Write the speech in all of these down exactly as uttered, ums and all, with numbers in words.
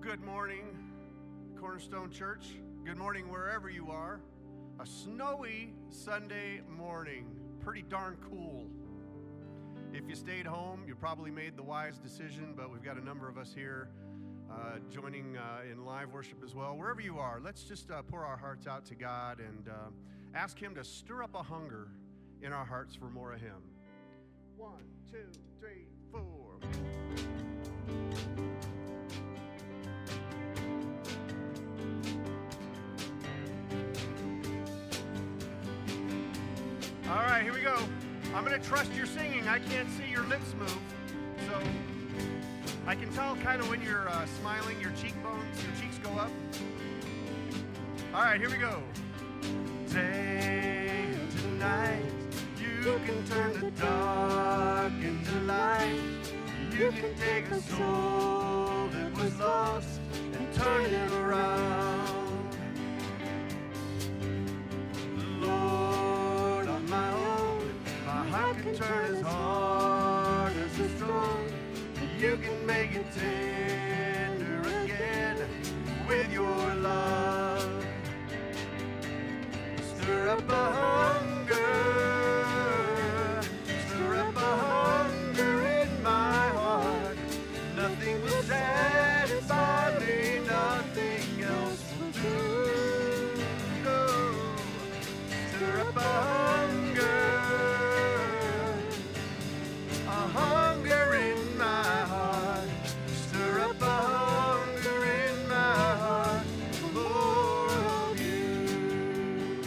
good morning, Cornerstone Church. Good morning wherever you are. A snowy Sunday morning. Pretty darn cool. If you stayed home, you probably made the wise decision, but we've got a number of us here uh, joining uh, in live worship as well. Wherever you are, let's just uh, pour our hearts out to God and uh, ask Him to stir up a hunger in our hearts for more of Him. One, two, three, four. All right, here we go. I'm going to trust your singing. I can't see your lips move, so I can tell kind of when you're uh, smiling, your cheekbones, your cheeks go up. All right, here we go. Day into night, you can turn the dark into light. You can take a soul that was lost and turn it around. Lord, on my own, my heart can turn as hard as a stone. You can make it tender again with your love. Stir up a hunger, stir up a hunger in my heart. Nothing will satisfy me, nothing else will do. No. Stir up a hunger, a hunger in my heart. Stir up a hunger in my heart for more of you.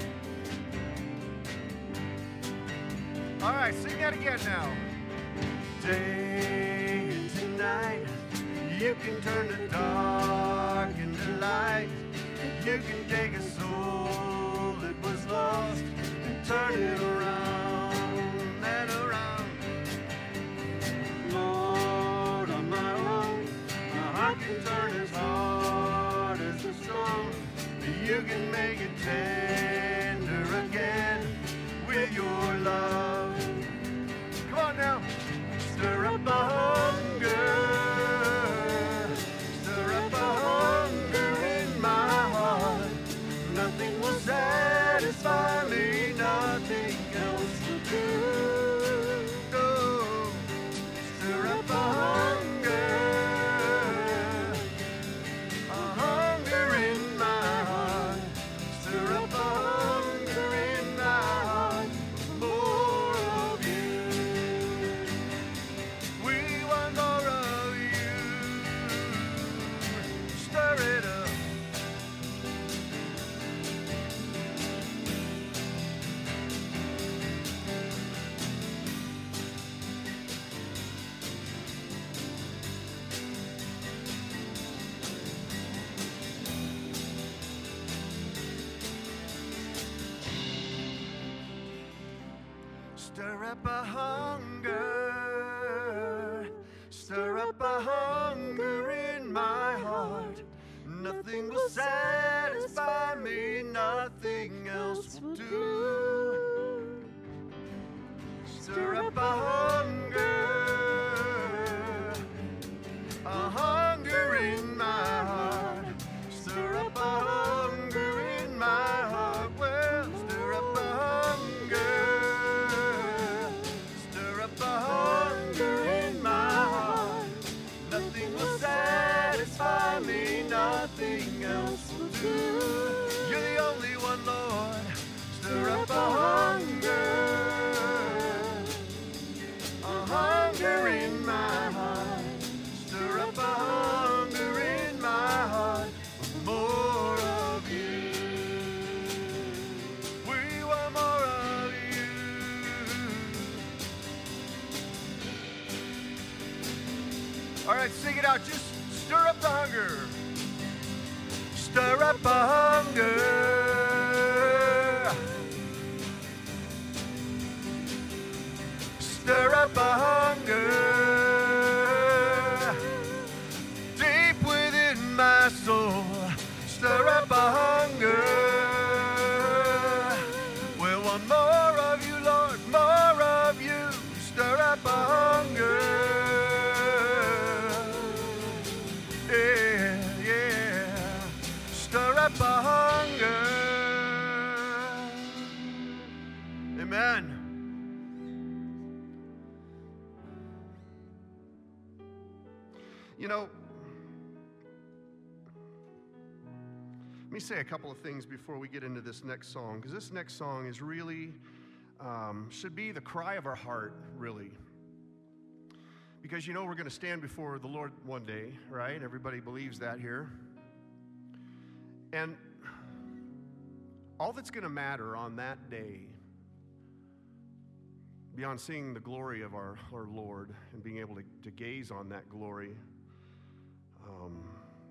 All right, sing that again now. Day into night, you can turn the dark into light. You can take a soul that was lost and turn it around and around. Lord, on my own, my heart can turn as hard as a stone. You can make it tender again with your love. Come on now. Stir up a hunger, stir up a hunger in my heart. Nothing will satisfy me, nothing else will do. No. Stir up a hunger, a hunger in my heart. Stir up a hunger in my heart for more of you. We want more of you. Stir it up. Stir up a hunger, stir up a hunger in my heart. Nothing will satisfy me, nothing else will do. Stir up a hunger, a hunger in my heart. Stir up a hunger in my heart. Well, stir up a hunger. Stir up a hunger in my heart. Nothing will satisfy me, nothing else will do. You're the only one, Lord. Stir up a hunger, a hunger in my heart. Stir up a hunger in my heart for more of you. We want more of you. All right, sing it out. Just stir up the hunger. Stir up a hunger. Stir up a hunger. Deep within my soul. Stir up a hunger. We want more of you, Lord, more of you. Stir up a hunger. Yeah. Amen. You know, let me say a couple of things before we get into this next song, because this next song is really, um, should be the cry of our heart, really. Because you know we're going to stand before the Lord one day, right? Everybody believes that here. And all that's going to matter on that day, beyond seeing the glory of our, our Lord and being able to, to gaze on that glory, um,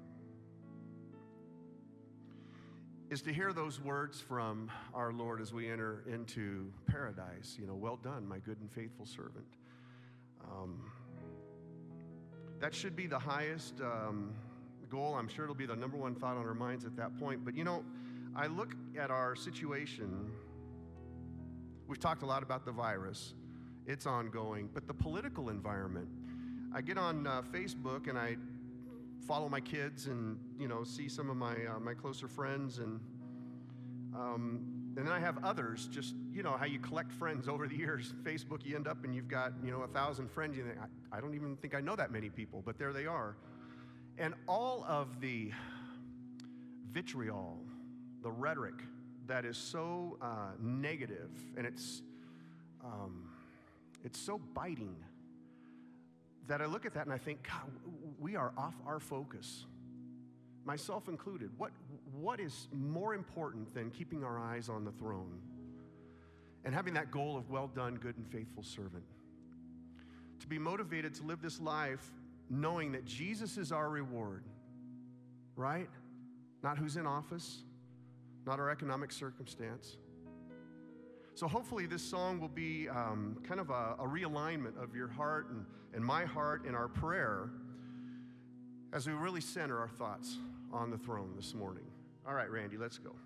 is to hear those words from our Lord as we enter into paradise. You know, well done, my good and faithful servant. Um, that should be the highest um, goal. I'm sure it'll be the number one thought on our minds at that point. But you know, I look at our situation. We've talked a lot about the virus. It's ongoing. But the political environment. I get on uh, Facebook and I follow my kids and, you know, see some of my uh, my closer friends. And, um, and then I have others, just, you know, how you collect friends over the years. Facebook, you end up and you've got, you know, a thousand friends. You think, I, I don't even think I know that many people, but there they are. And all of the vitriol, the rhetoric that is so uh, negative, and it's um, it's so biting, that I look at that and I think, God, we are off our focus, myself included. What what is more important than keeping our eyes on the throne and having that goal of well done, good and faithful servant? To be motivated to live this life knowing that Jesus is our reward, right? Not who's in office, not our economic circumstance. So hopefully this song will be um, kind of a, a realignment of your heart and, and my heart in our prayer as we really center our thoughts on the throne this morning. All right, Randy, let's go.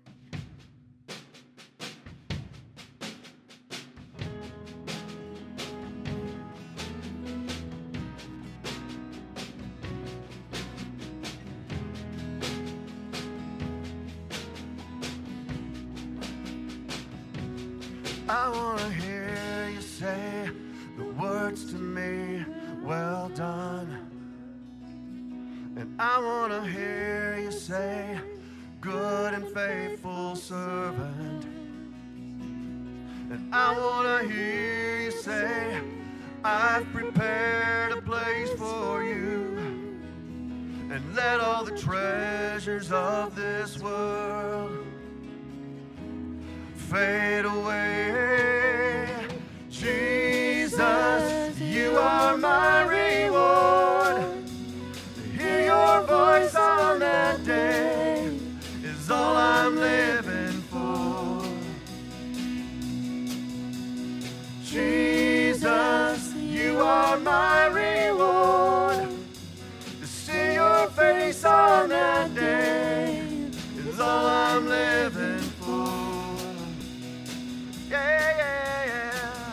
I want to hear you say the words to me, well done. And I want to hear you say, good and faithful servant. And I want to hear you say, I've prepared a place for you. And let all the treasures of this world fade away. Jesus, you are my reward. To hear your voice on that day is all I'm living for. Jesus, you are my reward. To see your face on that day is all I'm living for. Yeah, yeah, yeah.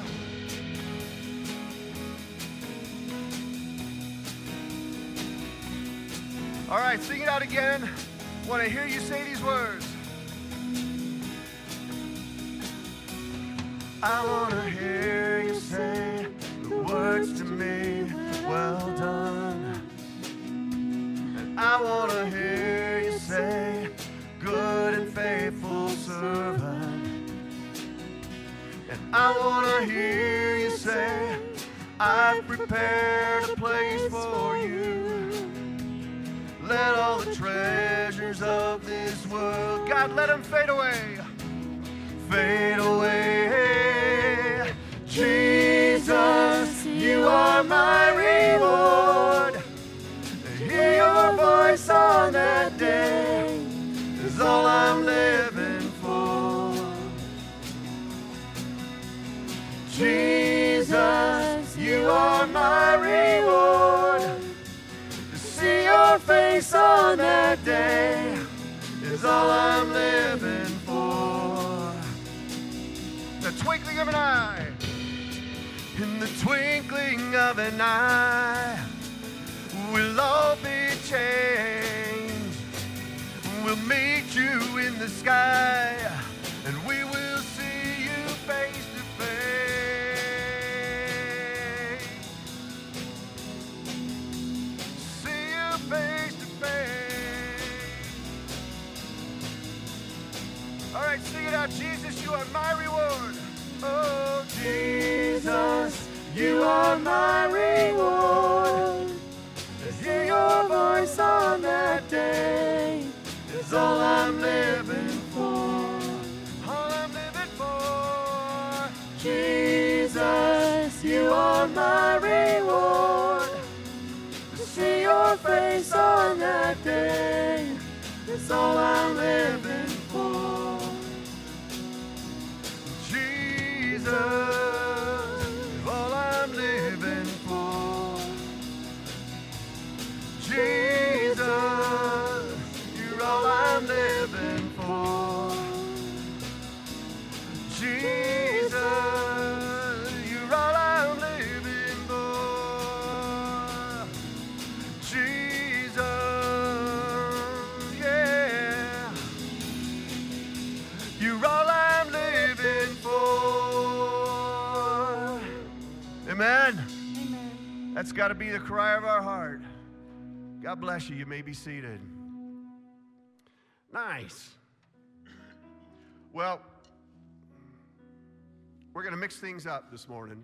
All right, sing it out again. I want to hear you say these words. I want to hear you say the words to me, well done. And I want to hear you say, good and faithful servant. And I want to hear you say, I've prepared a place for you. Let all the treasures of this world, God, let them fade away. Fade away. Jesus, you are my reward. To hear your voice on that day is all I'm living for. Jesus, you are my reward. To see your face on that day is all I'm living for. The twinkling of an eye, in the twinkling of an eye, we'll all be changed. We'll meet you in the sky, and we will see you face you are my reward. Oh, Jesus, you are my reward. To hear your voice on that day is all I'm living for. All I'm living for. Jesus, you are my reward. To see your face on that day is all I'm living for. Jesus, all I'm living for. Jesus, you're all I'm living for. Jesus, you're all I'm living for. Jesus, yeah, you're all I'm living for. Amen. Amen. That's got to be the cry of our heart. God bless you. You may be seated. Nice. Well, we're going to mix things up this morning.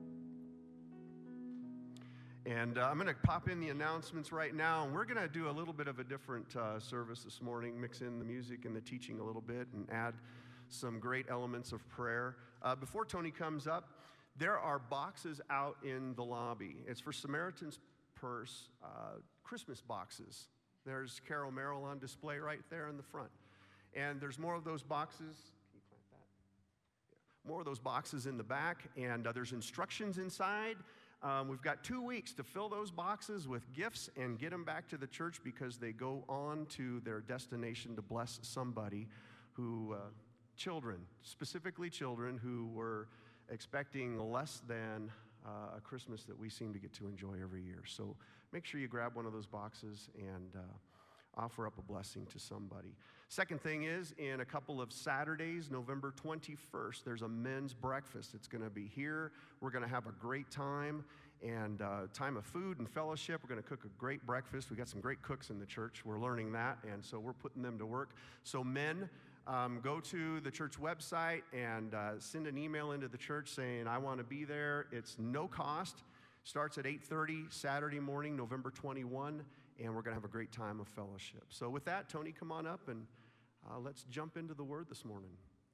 And uh, I'm going to pop in the announcements right now. And we're going to do a little bit of a different uh, service this morning, mix in the music and the teaching a little bit and add some great elements of prayer. Uh, before Tony comes up, there are boxes out in the lobby. It's for Samaritan's Purse uh, Christmas boxes. There's Carol Merrill on display right there in the front. And there's more of those boxes. Can you plant that? Yeah. More of those boxes in the back. And uh, there's instructions inside. Um, we've got two weeks to fill those boxes with gifts and get them back to the church because they go on to their destination to bless somebody who, uh, children, specifically children who were expecting less than uh, a Christmas that we seem to get to enjoy every year. So make sure you grab one of those boxes and uh, offer up a blessing to somebody. Second thing is, in a couple of Saturdays, November twenty-first, there's a men's breakfast. It's going to be here. We're going to have a great time and uh, time of food and fellowship. We're going to cook a great breakfast. We got some great cooks in the church. We're learning that, and so we're putting them to work. So men, Um, go to the church website and uh, send an email into the church saying, I want to be there. It's no cost. Starts at eight thirty Saturday morning, November twenty-first, and we're going to have a great time of fellowship. So with that, Tony, come on up, and uh, let's jump into the Word this morning.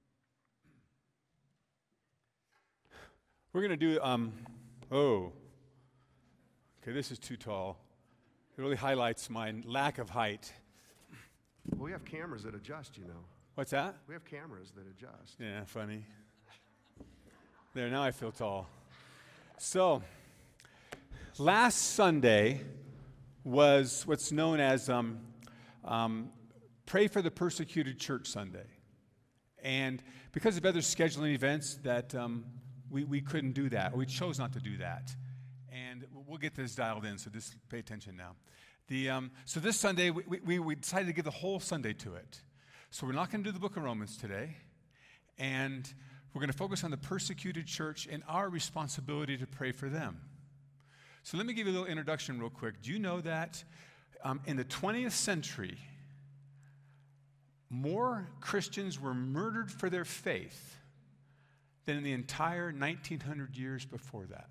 We're going to do, um, oh, okay, this is too tall. It really highlights my lack of height. Well, we have cameras that adjust, you know. What's that? We have cameras that adjust. Yeah, funny. There, now I feel tall. So, last Sunday was what's known as um, um, Pray for the Persecuted Church Sunday. And because of other scheduling events that um, we, we couldn't do that, or we chose not to do that. And we'll get this dialed in, so just pay attention now. The um, so this Sunday, we, we, we decided to give the whole Sunday to it. So we're not going to do the book of Romans today, and we're going to focus on the persecuted church and our responsibility to pray for them. So let me give you a little introduction real quick. Do you know that um, in the twentieth century, more Christians were murdered for their faith than in the entire nineteen hundred years before that?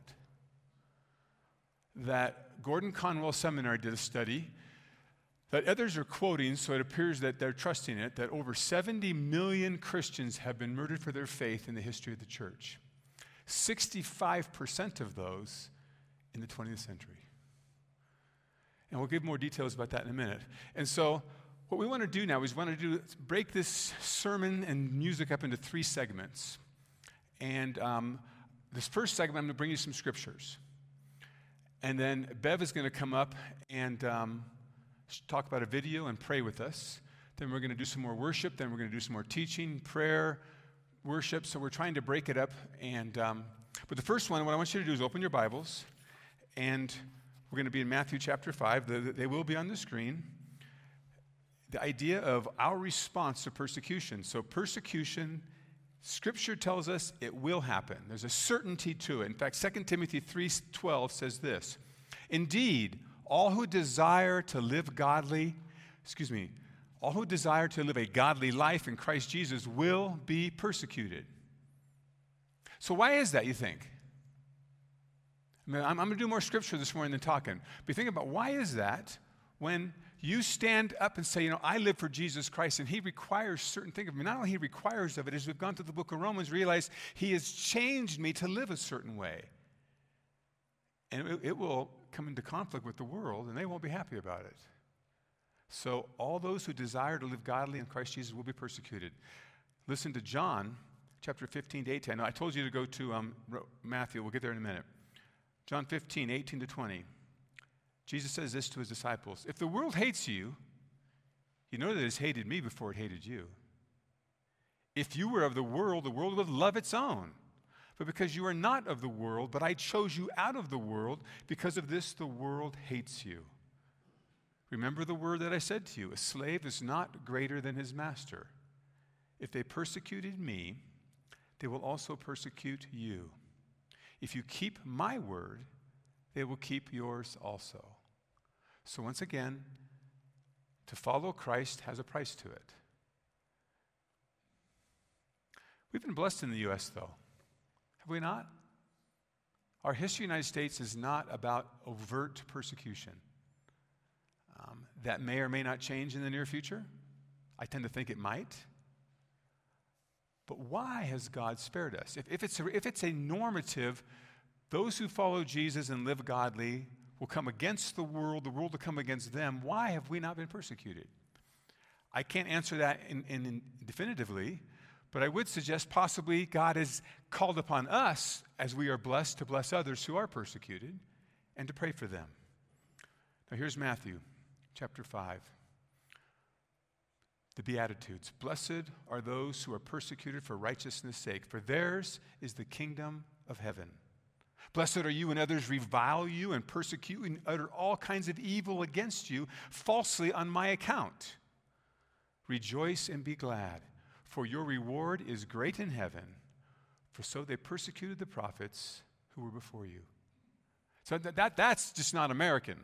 That Gordon Conwell Seminary did a study that others are quoting, so it appears that they're trusting it, that over seventy million Christians have been murdered for their faith in the history of the church. sixty-five percent of those in the twentieth century. And we'll give more details about that in a minute. And so what we want to do now is we want to do break this sermon and music up into three segments. And um, this first segment, I'm going to bring you some scriptures. And then Bev is going to come up and um, talk about a video and pray with us. Then we're going to do some more worship. Then we're going to do some more teaching, prayer, worship. So we're trying to break it up. And um, but the first one, what I want you to do is open your Bibles. And we're going to be in Matthew chapter five. The, the, they will be on the screen. The idea of our response to persecution. So persecution, Scripture tells us it will happen. There's a certainty to it. In fact, Second Timothy three twelve says this. Indeed, all who desire to live godly, excuse me, all who desire to live a godly life in Christ Jesus will be persecuted. So why is that, you think? I mean, I'm, I'm going to do more scripture this morning than talking. But think about, why is that when you stand up and say, you know, I live for Jesus Christ, and he requires certain things of me. Not only he requires of it, as we've gone through the book of Romans, realize he has changed me to live a certain way. And it, it will come into conflict with the world, and they won't be happy about it. So all those who desire to live godly in Christ Jesus will be persecuted. Listen to John chapter fifteen to eighteen. I told you to go to um, Matthew. We'll get there in a minute. John fifteen, eighteen to twenty. Jesus says this to his disciples. If the world hates you, you know that it has hated me before it hated you. If you were of the world, the world would love its own. But because you are not of the world, but I chose you out of the world, because of this the world hates you. Remember the word that I said to you, a slave is not greater than his master. If they persecuted me, they will also persecute you. If you keep my word, they will keep yours also. So once again, to follow Christ has a price to it. We've been blessed in the U S, though. Have we not? Our history in the United States is not about overt persecution. Um, that may or may not change in the near future. I tend to think it might. But why has God spared us? If, if, it's a, if it's a normative, those who follow Jesus and live godly will come against the world, the world will come against them. Why have we not been persecuted? I can't answer that in, in, in definitively, but I would suggest possibly God has called upon us, as we are blessed, to bless others who are persecuted and to pray for them. Now here's Matthew chapter five. The Beatitudes. Blessed are those who are persecuted for righteousness' sake, for theirs is the kingdom of heaven. Blessed are you when others revile you and persecute and utter all kinds of evil against you falsely on my account. Rejoice and be glad, for your reward is great in heaven, for so they persecuted the prophets who were before you. So that, that that's just not American,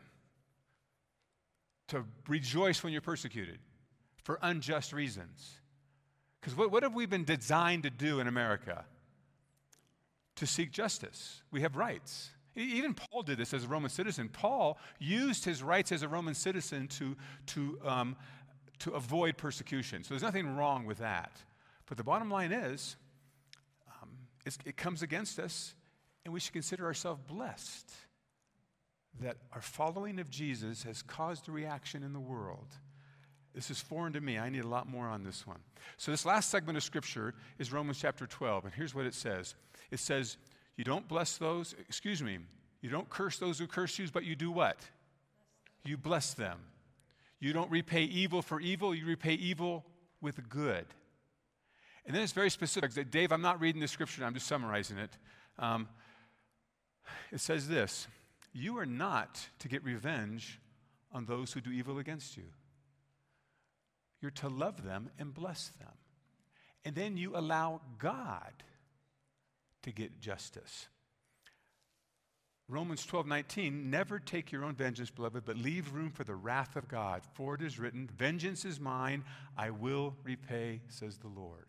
to rejoice when you're persecuted for unjust reasons. Because what, what have we been designed to do in America? To seek justice. We have rights. Even Paul did this as a Roman citizen. Paul used his rights as a Roman citizen to, to, um, to avoid persecution. So there's nothing wrong with that. But the bottom line is, um, it's, it comes against us, and we should consider ourselves blessed that our following of Jesus has caused a reaction in the world. This is foreign to me. I need a lot more on this one. So this last segment of Scripture is Romans chapter twelve, and here's what it says. It says, you don't bless those, excuse me, you don't curse those who curse you, but you do what? You bless them. You don't repay evil for evil, you repay evil with good. And then it's very specific. Dave, I'm not reading the Scripture, I'm just summarizing it. Um, it says this, you are not to get revenge on those who do evil against you. You're to love them and bless them. And then you allow God to get justice. Romans twelve nineteen, never take your own vengeance, beloved, but leave room for the wrath of God. For it is written, vengeance is mine, I will repay, says the Lord.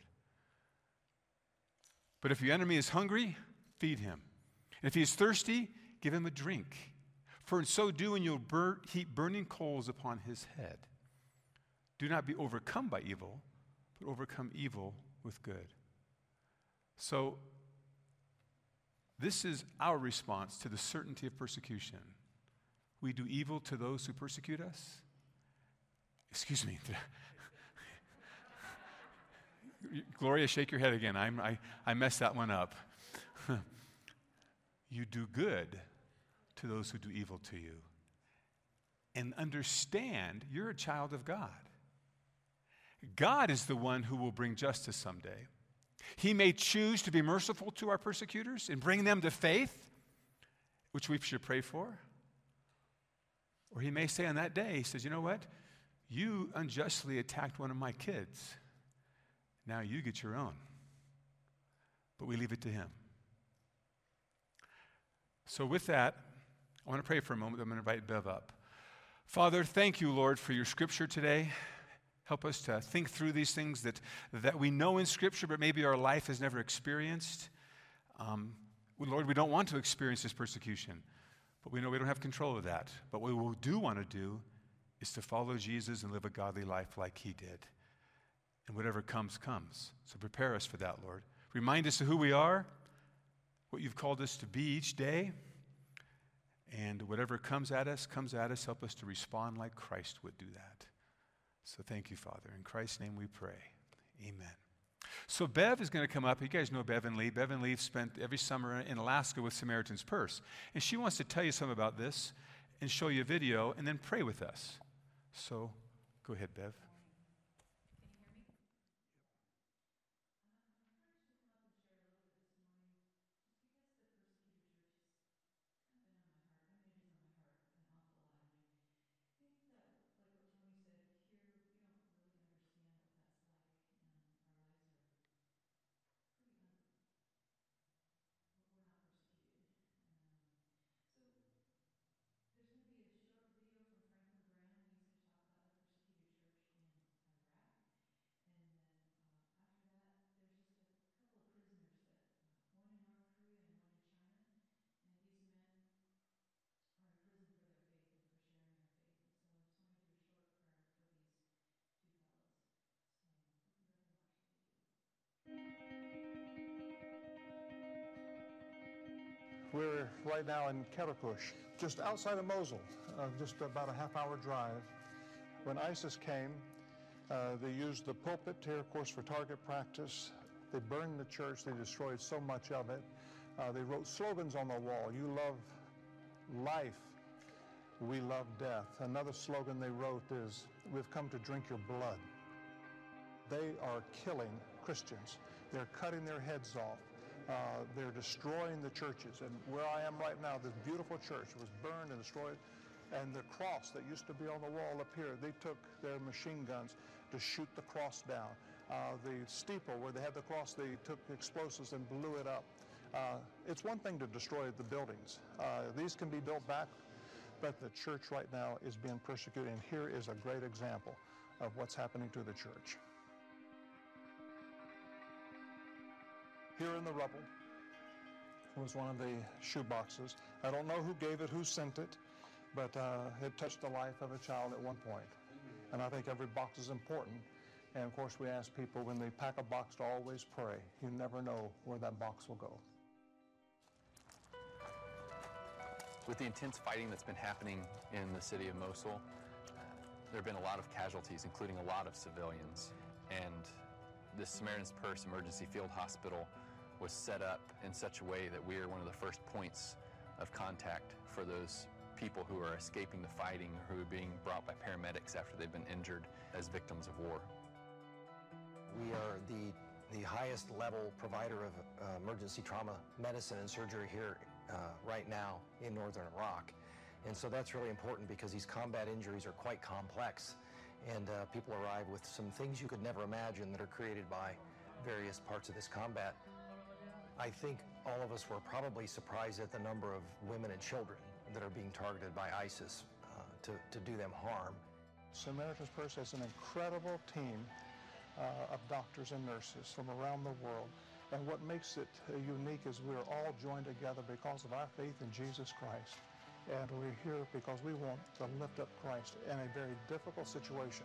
But if your enemy is hungry, feed him. And if he is thirsty, give him a drink. For in so doing, you'll burn, heap burning coals upon his head. Do not be overcome by evil, but overcome evil with good. So, this is our response to the certainty of persecution. We do evil to those who persecute us. Excuse me. Gloria, shake your head again. I'm, I, I messed that one up. You do good to those who do evil to you. And understand you're a child of God. God is the one who will bring justice someday. He may choose to be merciful to our persecutors and bring them to faith, which we should pray for. Or he may say on that day, he says, you know what? You unjustly attacked one of my kids. Now you get your own. But we leave it to him. So with that, I want to pray for a moment. I'm going to invite Bev up. Father, thank you, Lord, for your scripture today. Help us to think through these things that, that we know in Scripture, but maybe our life has never experienced. Um, Lord, we don't want to experience this persecution, but we know we don't have control of that. But what we do want to do is to follow Jesus and live a godly life like he did. And whatever comes, comes. So prepare us for that, Lord. Remind us of who we are, what you've called us to be each day, and whatever comes at us, comes at us. Help us to respond like Christ would do that. So thank you, Father. In Christ's name we pray. Amen. So Bev is going to come up. You guys know Bevan Lee. Bevan Lee spent every summer in Alaska with Samaritan's Purse. And she wants to tell you something about this and show you a video and then pray with us. So go ahead, Bev. We're right now in Karakush, just outside of Mosul, uh, just about a half-hour drive. When ISIS came, uh, they used the pulpit here, of course, for target practice. They burned the church. They destroyed so much of it. Uh, they wrote slogans on the wall. You love life. We love death. Another slogan they wrote is, we've come to drink your blood. They are killing Christians. They're cutting their heads off. Uh, they're destroying the churches. And where I am right now, this beautiful church was burned and destroyed. And the cross that used to be on the wall up here, they took their machine guns to shoot the cross down. Uh, the steeple where they had the cross, they took explosives and blew it up. Uh, it's one thing to destroy the buildings. Uh, these can be built back, but the church right now is being persecuted. And here is a great example of what's happening to the church. Here in the rubble was one of the shoe boxes. I don't know who gave it, who sent it, but uh, it touched the life of a child at one point. And I think every box is important. And of course, we ask people when they pack a box to always pray. You never know where that box will go. With the intense fighting that's been happening in the city of Mosul, uh, there have been a lot of casualties, including a lot of civilians. And this Samaritan's Purse Emergency Field Hospital was set up in such a way that we are one of the first points of contact for those people who are escaping the fighting or who are being brought by paramedics after they've been injured as victims of war. We are the, the highest level provider of uh, emergency trauma medicine and surgery here uh, right now in northern Iraq. And so that's really important because these combat injuries are quite complex. And uh, people arrive with some things you could never imagine that are created by various parts of this combat. I think all of us were probably surprised at the number of women and children that are being targeted by ISIS uh, to, to do them harm. Samaritan's Purse has an incredible team uh, of doctors and nurses from around the world. And what makes it uh, unique is we're all joined together because of our faith in Jesus Christ. And we're here because we want to lift up Christ in a very difficult situation.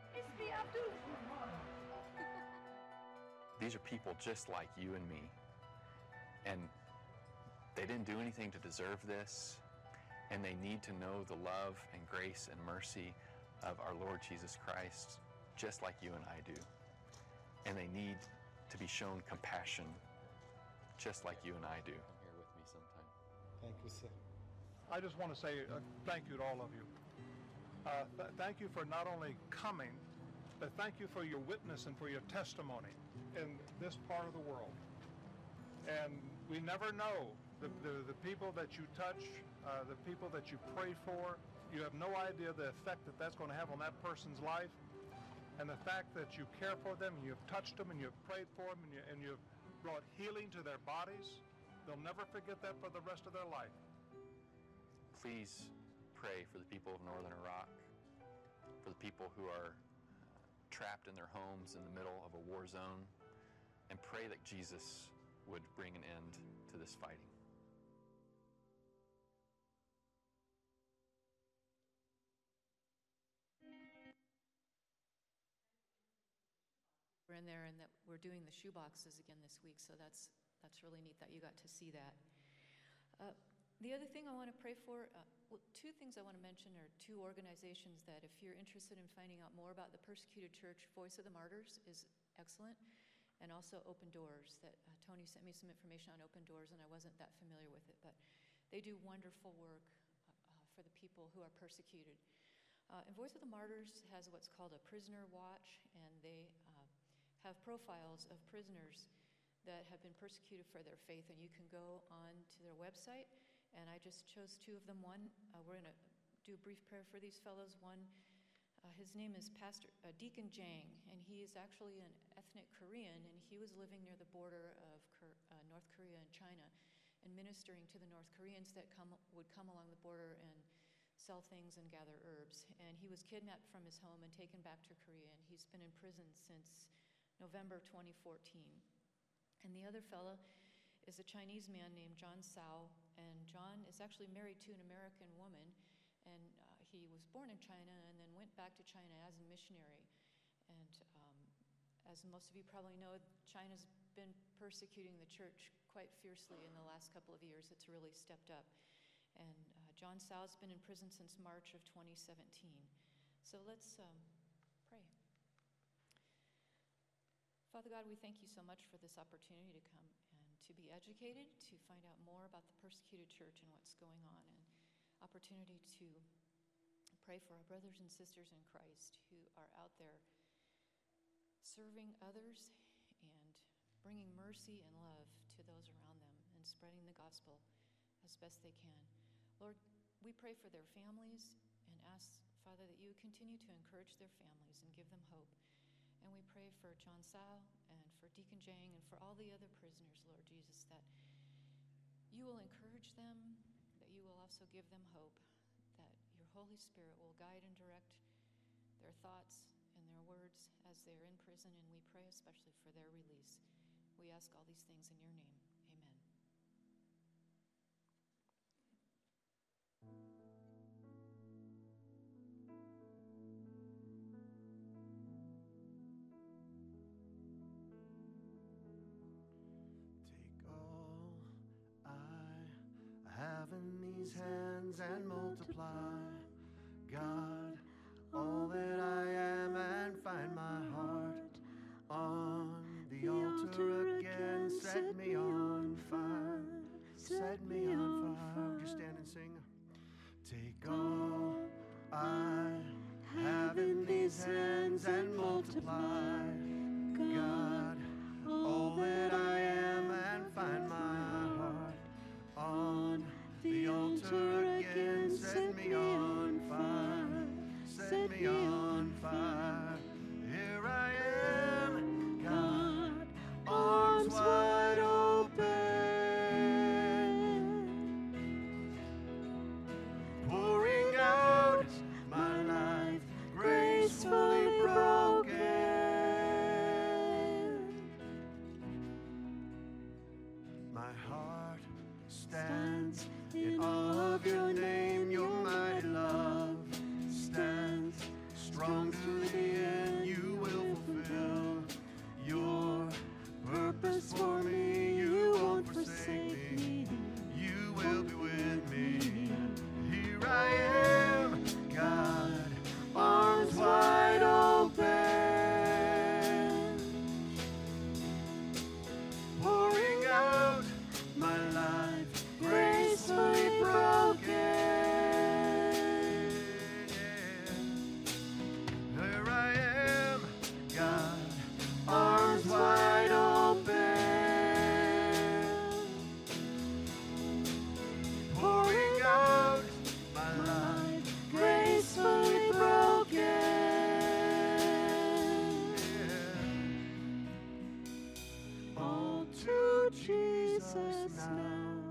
These are people just like you and me. And they didn't do anything to deserve this. And they need to know the love and grace and mercy of our Lord Jesus Christ, just like you and I do. And they need to be shown compassion, just like you and I do. Come here with me sometime. Thank you, sir. I just want to say uh, thank you to all of you. Uh, th- thank you for not only coming, but thank you for your witness and for your testimony in this part of the world. And we never know the, the, the people that you touch, uh, the people that you pray for. You have no idea the effect that that's going to have on that person's life. And the fact that you care for them, and you've touched them, and you've prayed for them, and, you, and you've brought healing to their bodies, they'll never forget that for the rest of their life. Please pray for the people of northern Iraq, for the people who are trapped in their homes in the middle of a war zone, and pray that Jesus would bring an end to this fighting. We're in there, and that we're doing the shoe boxes again this week, so that's that's really neat that you got to see that. Uh, the other thing I want to pray for, uh, well, two things I want to mention are two organizations that if you're interested in finding out more about the persecuted church, Voice of the Martyrs is excellent, and also Open Doors. That uh, Tony sent me some information on Open Doors, and I wasn't that familiar with it, but they do wonderful work uh, for the people who are persecuted. Uh, and Voice of the Martyrs has what's called a prisoner watch, and they uh, have profiles of prisoners that have been persecuted for their faith, and you can go on to their website, and I just chose two of them. One, uh, we're going to do a brief prayer for these fellows. One, uh, his name is Pastor uh, Deacon Jang, and he is actually an ethnic Korean, and he was living near the border of Cor- uh, North Korea and China and ministering to the North Koreans that come would come along the border and sell things and gather herbs. And he was kidnapped from his home and taken back to Korea, and he's been in prison since November twenty fourteen. And the other fella is a Chinese man named John Sao, and John is actually married to an American woman, and uh, he was born in China and then went back to China as a missionary. And um, as most of you probably know, China's been persecuting the church quite fiercely in the last couple of years. It's really stepped up. And uh, John Sao's been in prison since March of twenty seventeen. So let's um, pray. Father God, we thank you so much for this opportunity to come and to be educated, to find out more about the persecuted church and what's going on, and opportunity to pray for our brothers and sisters in Christ who are out there serving others and bringing mercy and love to those around them and spreading the gospel as best they can. Lord, we pray for their families and ask, Father, that you would continue to encourage their families and give them hope. And we pray for John Sao and for Deacon Jang and for all the other prisoners, Lord Jesus, that you will encourage them, that you will also give them hope, that your Holy Spirit will guide and direct their thoughts and their words as they're in prison, and we pray especially for their release. We ask all these things in your name. Amen. Have in these hands and multiply, God, all that I am, and find my heart on the altar again. Set me on fire, set me on fire. Would you stand and sing? Take all I have in these hands and multiply, God, all that I am, and find my heart on the altar again. Set me on fire, set me on fire. Here I am, God, arms wide open, pouring out my life, gracefully broken. My heart stands in awe of your name, your mighty love stands strong to the end. You will fulfill your purpose for me. You won't forsake me. You will be with me. Here I am, God, arms wide open, pouring out my life, gracefully broken. There I am, God, arms wide open, pouring out my life, gracefully broken. All to Jesus now,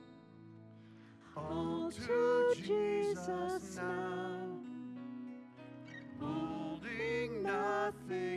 all to Jesus now, holding nothing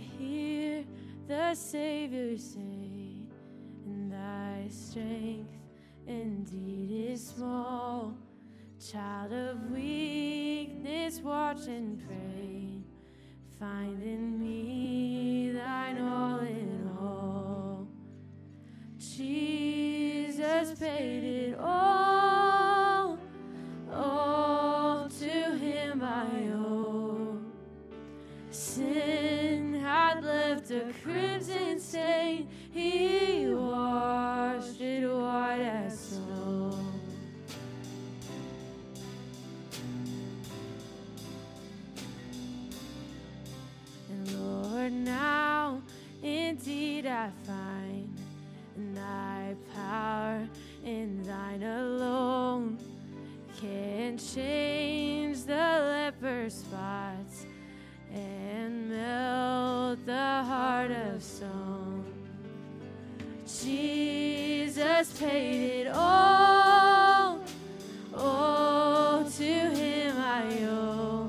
hear the Savior say, and thy strength indeed is small. Child of weakness, watch and pray. Find in me thine all in all. Jesus paid it all. All to him I owe. Sin had left a crimson stain. He washed it white as snow. And Lord, now indeed I find thy power in thine alone can change the leper's spots and melt the heart of stone. Jesus paid it all. Oh, to him I owe.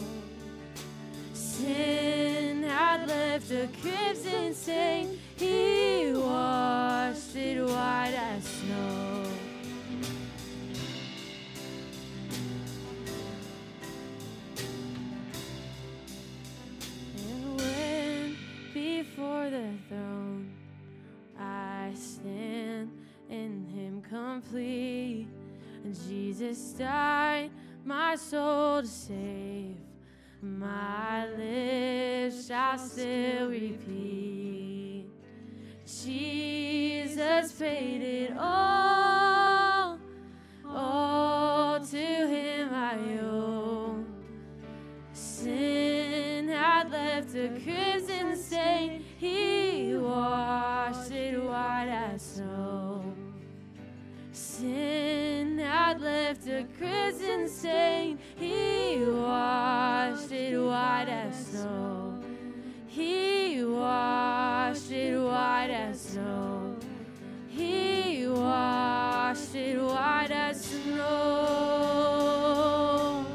Sin had left a crimson stain. He washed it white as snow. And when before the throne I stand in him complete, and Jesus died my soul to save, my lips shall still repeat, Jesus paid it all. All to him I owe. Sin had left a crimson stain. He washed it white as snow. Sin had left a crimson stain. He washed it white as snow. He washed it white as snow. He washed it white as snow.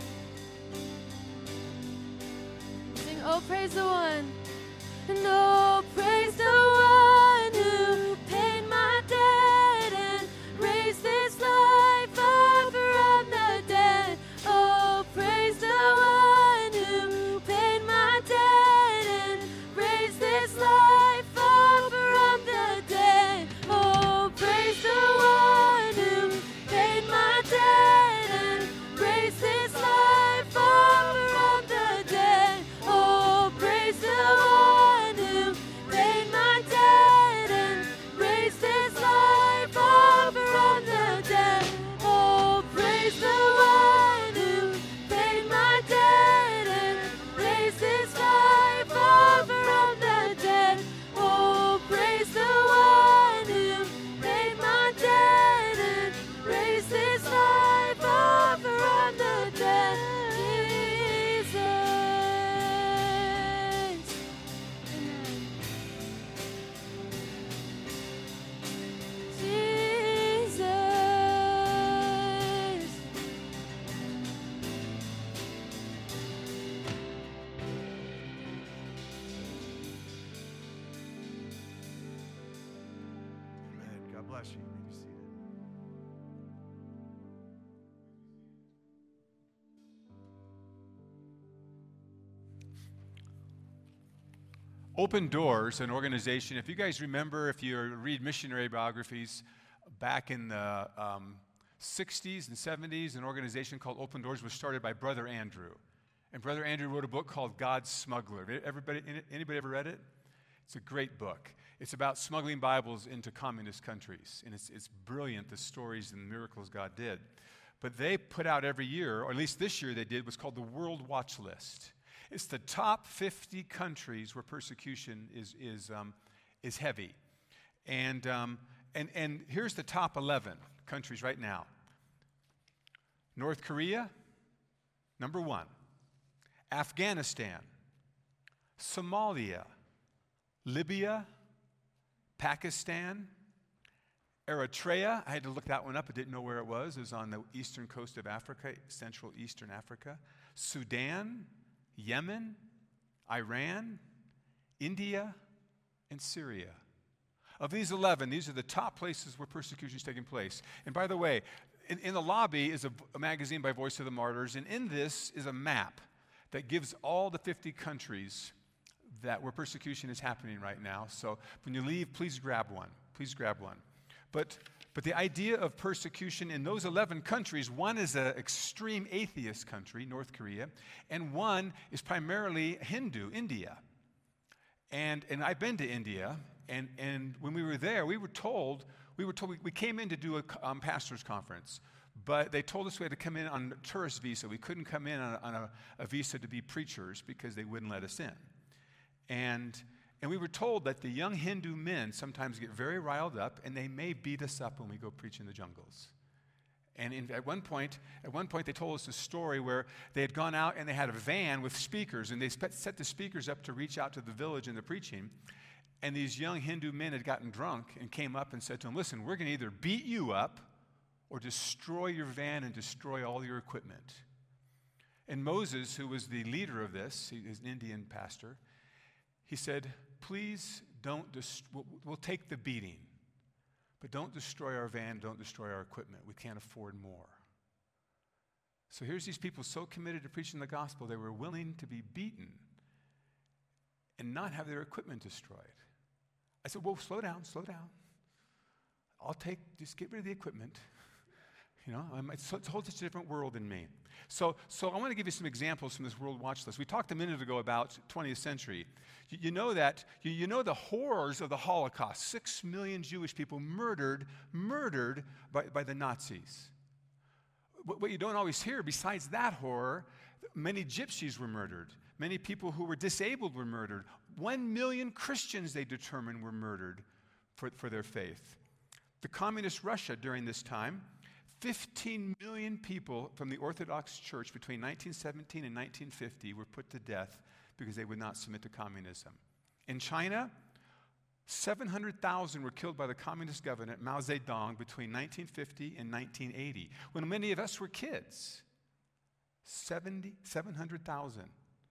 Sing, oh, praise the one. And oh, praise the one who paid my debt and raised this life up from the dead. Oh, praise the one who paid my debt and raised this life up from the dead. Oh, praise the one who paid my debt and raised this life up from the dead. Oh, praise the one who paid my debt and raised this life up from the dead. Oh, praise the one who paid my debt and raised this life up from the dead. Oh, praise the one who paid my debt and raised this life up from the dead. Jesus. Jesus. Amen. God bless you. You may be seated. Open Doors, an organization, if you guys remember, if you read missionary biographies, back in the um, sixties and seventies, an organization called Open Doors was started by Brother Andrew. And Brother Andrew wrote a book called God's Smuggler. Everybody, anybody ever read it? It's a great book. It's about smuggling Bibles into communist countries. And it's, it's brilliant, the stories and miracles God did. But they put out every year, or at least this year they did, was called the World Watch List. It's the top fifty countries where persecution is, is, um, is heavy. And, um, and, and here's the top eleven countries right now. North Korea, number one. Afghanistan, Somalia, Libya, Pakistan, Eritrea. I had to look that one up. I didn't know where it was. It was on the eastern coast of Africa, Central Eastern Africa. Sudan, Yemen, Iran, India, and Syria. Of these eleven, these are the top places where persecution is taking place. And by the way, in, in the lobby is a, a magazine by Voice of the Martyrs, and in this is a map that gives all the fifty countries that where persecution is happening right now. So when you leave, please grab one. Please grab one. But, but the idea of persecution in those eleven countries, one is an extreme atheist country, North Korea, and one is primarily Hindu, India. And, and I've been to India, and, and when we were there, we were told, we were told we, we came in to do a um, pastor's conference, but they told us we had to come in on a tourist visa. We couldn't come in on, a, on a, a visa to be preachers because they wouldn't let us in. And, and we were told that the young Hindu men sometimes get very riled up, and they may beat us up when we go preach in the jungles. And in, at one point, at one point, they told us a story where they had gone out and they had a van with speakers, and they spe- set the speakers up to reach out to the village in the preaching. And these young Hindu men had gotten drunk and came up and said to them, "Listen, we're going to either beat you up or destroy your van and destroy all your equipment." And Moses, who was the leader of this, he is an Indian pastor, he said, "Please don't, dest- we'll, we'll take the beating, but don't destroy our van, don't destroy our equipment. We can't afford more." So here's these people so committed to preaching the gospel, they were willing to be beaten and not have their equipment destroyed. I said, "Well, slow down, slow down. I'll take, just get rid of the equipment." You know, I'm, it's, it's a whole different world than me. So, so I want to give you some examples from this World Watch List. We talked a minute ago about twentieth century. You, you know that, you, you know the horrors of the Holocaust. Six million Jewish people murdered, murdered by, by the Nazis. What, what you don't always hear, besides that horror, many gypsies were murdered. Many people who were disabled were murdered. One million Christians, they determined, were murdered for, for their faith. The communist Russia during this time, fifteen million people from the Orthodox Church between nineteen seventeen and nineteen fifty were put to death because they would not submit to communism. In China, seven hundred thousand were killed by the communist government Mao Zedong between nineteen fifty and nineteen eighty, when many of us were kids. seventy, seven hundred thousand.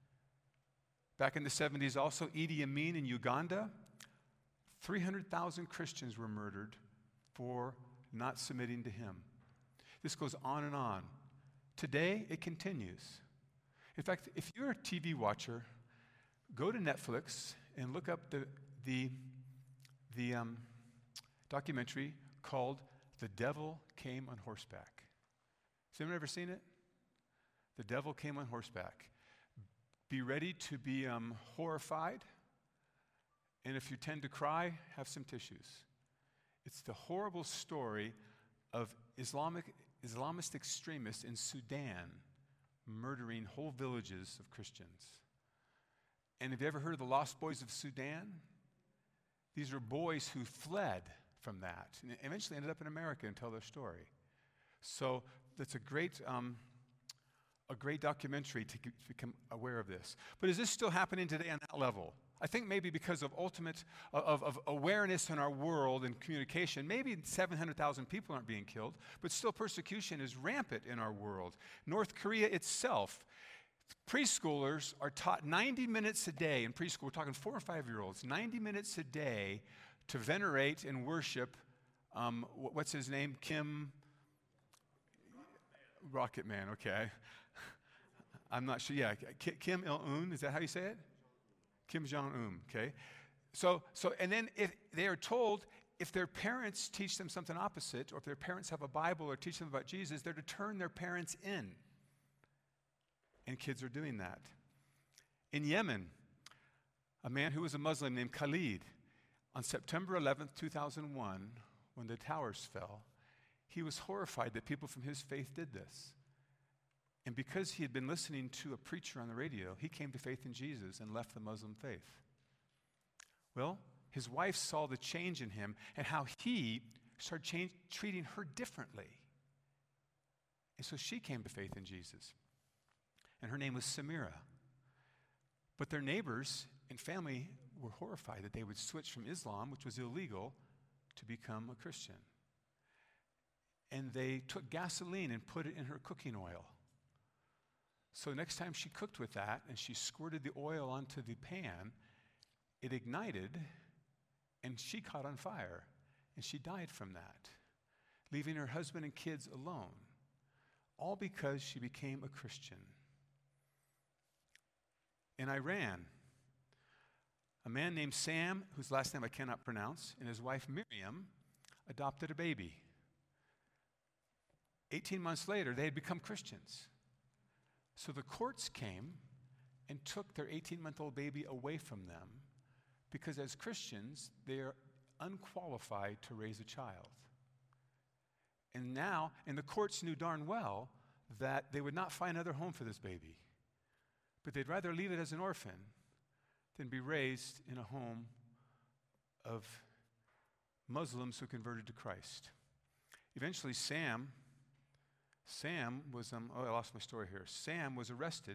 Back in the seventies also, Idi Amin in Uganda, three hundred thousand Christians were murdered for not submitting to him. This goes on and on. Today, it continues. In fact, if you're a T V watcher, go to Netflix and look up the, the, the um, documentary called The Devil Came on Horseback. Has anyone ever seen it? The Devil Came on Horseback. Be ready to be um, horrified, and if you tend to cry, have some tissues. It's the horrible story of Islamic Islamist extremists in Sudan murdering whole villages of Christians. And have you ever heard of the Lost Boys of Sudan? These are boys who fled from that and eventually ended up in America and tell their story. So that's a great, um, a great documentary to get, become aware of this. But is this still happening today on that level? I think maybe because of ultimate, of, of awareness in our world and communication, maybe seven hundred thousand people aren't being killed, but still persecution is rampant in our world. North Korea itself, preschoolers are taught ninety minutes a day in preschool. We're talking four or five-year-olds, ninety minutes a day to venerate and worship, um, what's his name? Kim? Rocket Man, okay. I'm not sure. Yeah, Kim Il-un, is that how you say it? Kim Jong-un, okay? So, so, and then if they are told, if their parents teach them something opposite, or if their parents have a Bible or teach them about Jesus, they're to turn their parents in. And kids are doing that. In Yemen, a man who was a Muslim named Khalid, on September eleventh, two thousand one, when the towers fell, he was horrified that people from his faith did this. And because he had been listening to a preacher on the radio, he came to faith in Jesus and left the Muslim faith. Well, his wife saw the change in him and how he started change, treating her differently. And so she came to faith in Jesus. And her name was Samira. But their neighbors and family were horrified that they would switch from Islam, which was illegal, to become a Christian. And they took gasoline and put it in her cooking oil. So next time she cooked with that and she squirted the oil onto the pan, it ignited, and she caught on fire, and she died from that, leaving her husband and kids alone, all because she became a Christian. In Iran, a man named Sam, whose last name I cannot pronounce, and his wife Miriam adopted a baby. eighteen months later, they had become Christians. So the courts came and took their eighteen-month-old baby away from them because as Christians, they are unqualified to raise a child. And now, and the courts knew darn well that they would not find another home for this baby, but they'd rather leave it as an orphan than be raised in a home of Muslims who converted to Christ. Eventually, Sam, Sam was, um, oh, I lost my story here. Sam was arrested.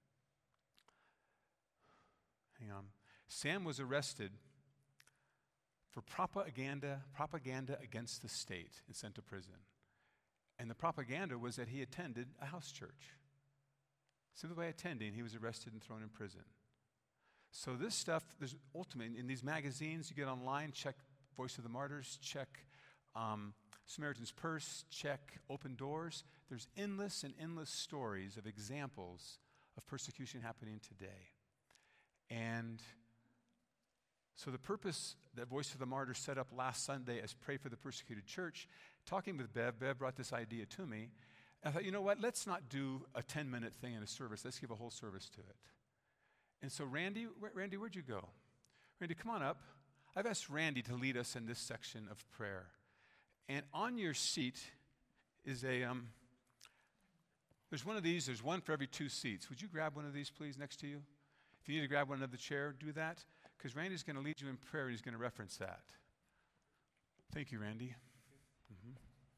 Hang on. Sam was arrested for propaganda, propaganda against the state and sent to prison. And the propaganda was that he attended a house church. Simply by attending, he was arrested and thrown in prison. So this stuff, there's ultimately, in these magazines, you get online, check Voice of the Martyrs, check um, Samaritan's Purse, check Open Doors. There's endless and endless stories of examples of persecution happening today. And so the purpose that Voice of the Martyrs set up last Sunday as Pray for the Persecuted Church, talking with Bev, Bev brought this idea to me. I thought, you know what, let's not do a ten-minute thing in a service. Let's give a whole service to it. And so Randy, wh- Randy, where'd you go? Randy, come on up. I've asked Randy to lead us in this section of prayer. And on your seat is a, um, there's one of these, there's one for every two seats. Would you grab one of these, please, next to you? If you need to grab one of the chair, do that, because Randy's going to lead you in prayer, and he's going to reference that. Thank you, Randy. Mm-hmm.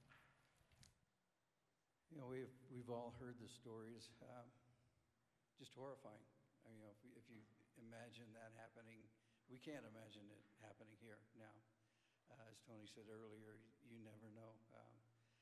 You know, we've, we've all heard the stories, um, just horrifying. I mean, you know, if, we, if you imagine that happening, we can't imagine it happening here now. Uh, as Tony said earlier, you never know. Um,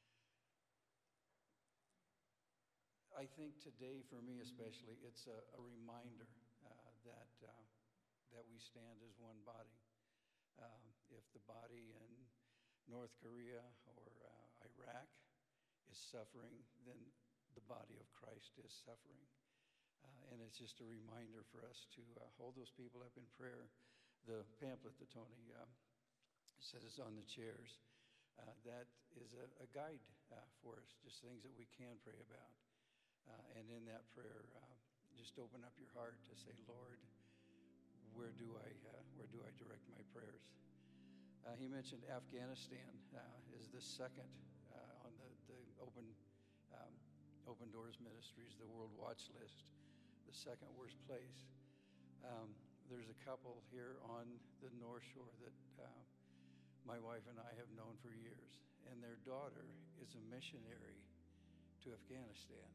I think today, for me especially, it's a, a reminder uh, that uh, that we stand as one body. Um, if the body in North Korea or uh, Iraq is suffering, then the body of Christ is suffering. Uh, and it's just a reminder for us to uh, hold those people up in prayer. The pamphlet that Tony um, says on the chairs, uh, that is a, a guide uh, for us, just things that we can pray about. Uh, and in that prayer, uh, just open up your heart to say, Lord, where do I uh, where do I direct my prayers? Uh, he mentioned Afghanistan uh, is the second uh, on the, the open um, Open Doors Ministries, the World Watch List, the second worst place. Um, there's a couple here on the North Shore that uh, my wife and I have known for years, and their daughter is a missionary to Afghanistan.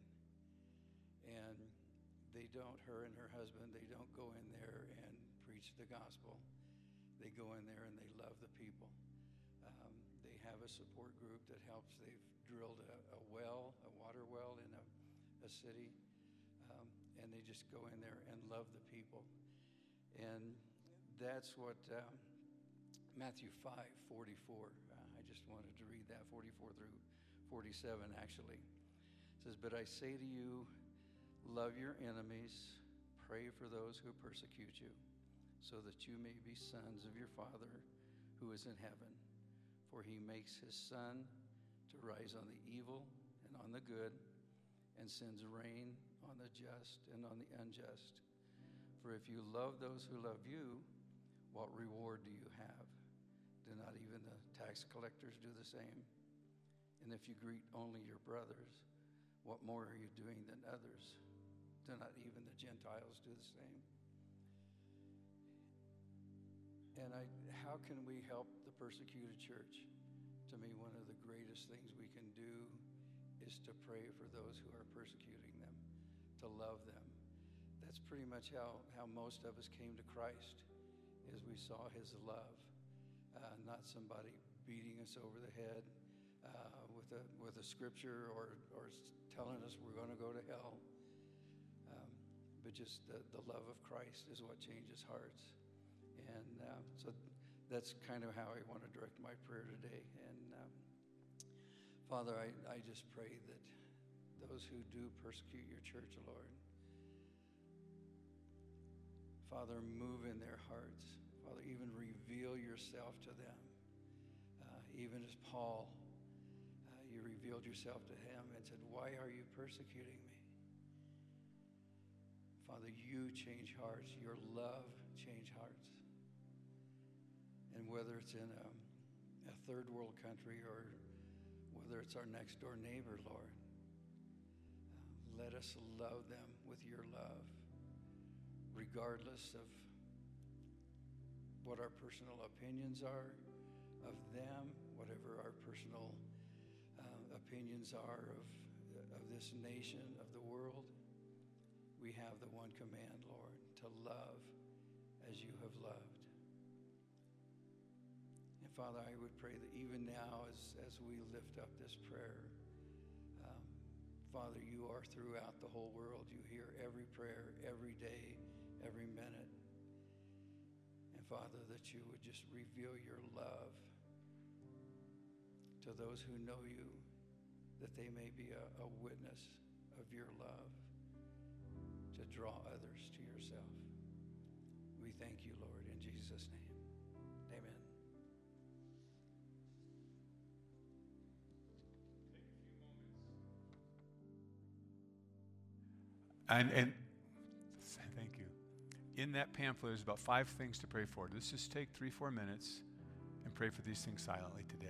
And they don't, her and her husband, they don't go in there and preach the gospel. They go in there and they love the people. Um, they have a support group that helps. They've drilled a, a well, a water well in a, a city, um, and they just go in there and love the people. And that's what um, Matthew five forty-four, uh, I just wanted to read that, forty-four through forty-seven actually. It says, but I say to you, love your enemies, pray for those who persecute you, so that you may be sons of your Father who is in heaven. For he makes his sun to rise on the evil and on the good, and sends rain on the just and on the unjust. For if you love those who love you, what reward do you have? Do not even the tax collectors do the same? And if you greet only your brothers, what more are you doing than others? Do not even the Gentiles do the same? And I, how can we help the persecuted church? To me, one of the greatest things we can do is to pray for those who are persecuting them, to love them. That's pretty much how, how most of us came to Christ, is we saw his love, uh, not somebody beating us over the head uh, with a with a scripture or, or telling us we're going to go to hell. Um, but just the, the love of Christ is what changes hearts. And uh, so that's kind of how I want to direct my prayer today. And um, Father, I, I just pray that those who do persecute your church, Lord, Father, move in their hearts. Father, even reveal yourself to them. Uh, even as Paul, uh, you revealed yourself to him and said, why are you persecuting me? Father, you change hearts. Your love change hearts. And whether it's in a, a third world country or whether it's our next door neighbor, Lord, uh, let us love them with your love, regardless of what our personal opinions are of them, whatever our personal uh, opinions are of, of this nation, of the world. We have the one command, Lord, to love as you have loved. And Father, I would pray that even now as, as we lift up this prayer, um, Father, you are throughout the whole world. You hear every prayer, every day, every minute. And Father, that you would just reveal your love to those who know you, that they may be a, a witness of your love to draw others to yourself. We thank you, Lord, in Jesus' name. Amen. And, and thank you. In that pamphlet, there's about five things to pray for. Let's just take three, four minutes and pray for these things silently today.